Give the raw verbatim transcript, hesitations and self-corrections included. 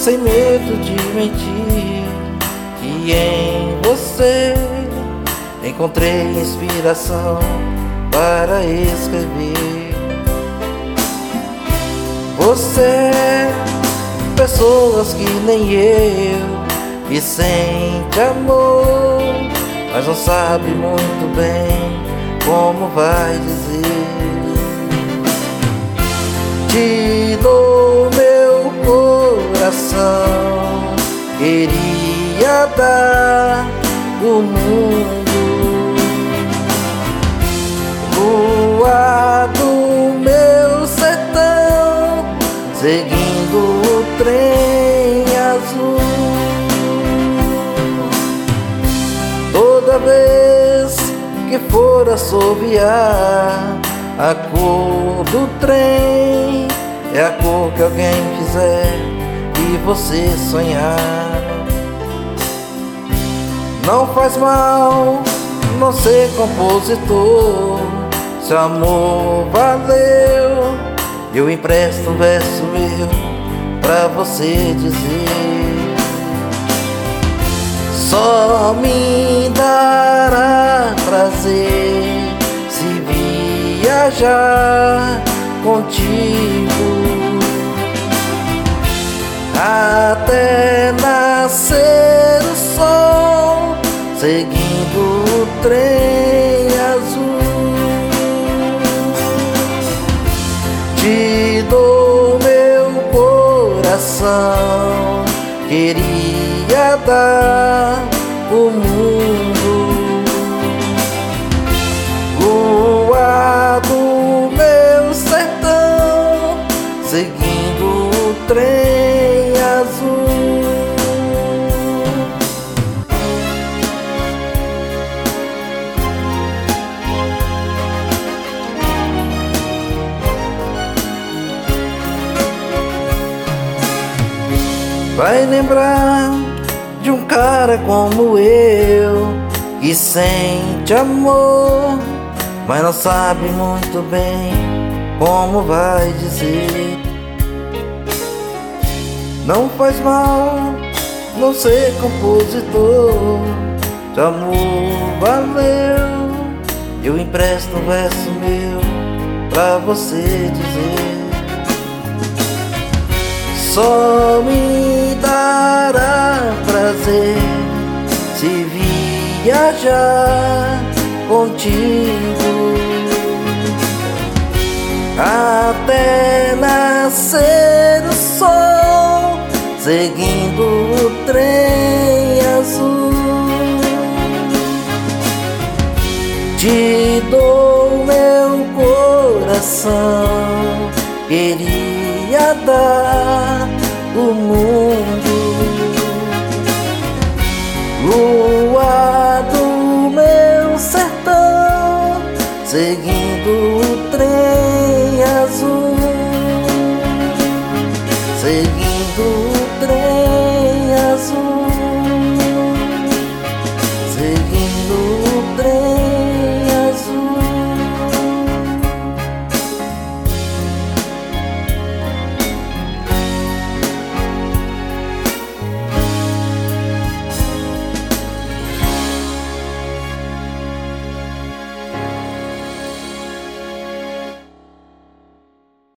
sem medo de mentir, que em você encontrei inspiração para escrever. Você, pessoas que nem eu, que sente amor, mas não sabe muito bem como vai dizer. Te dou meu coração, queria dar o mundo, lua do meu sertão, seguindo o trem azul. Toda vez que for assoviar, a cor do trem é a cor que alguém quiser e você sonhar. Não faz mal não ser compositor, se amor valeu, eu empresto um verso meu pra você dizer. Só me dará prazer se viajar contigo, até nascer o sol, seguindo o trem azul. Te dou meu coração, queria dar o mundo, lua do meu sertão, seguindo o trem azul. Vai lembrar de um cara como eu, que sente amor, mas não sabe muito bem como vai dizer. Não faz mal não ser compositor, se amor valeu, eu empresto um verso meu pra você dizer. Só me dará prazer se viajar contigo, até nascer o sol, seguindo o trem azul. Te dou meu coração, queria dar o mundo,